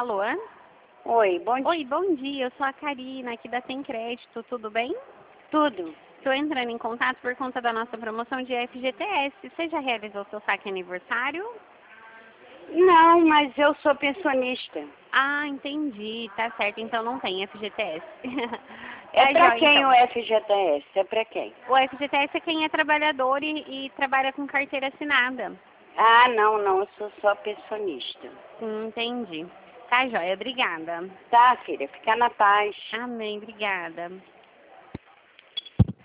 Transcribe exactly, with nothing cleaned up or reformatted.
Alô? Oi, bom dia. Oi, bom dia. Eu sou a Karina, aqui da Tem Crédito. Tudo bem? Tudo? Estou entrando em contato por conta da nossa promoção de F G T S. Você já realizou seu saque aniversário? Não, mas eu sou pensionista. Ah, entendi. Tá certo. Então não tem F G T S. É Tá pra joia, quem então. o F G T S? É pra quem? O F G T S é quem é trabalhador e, e trabalha com carteira assinada. Ah, não, não, eu sou só pensionista. Hum, entendi. Tá joia. Obrigada. Tá, filha, fica na paz. Amém. Obrigada.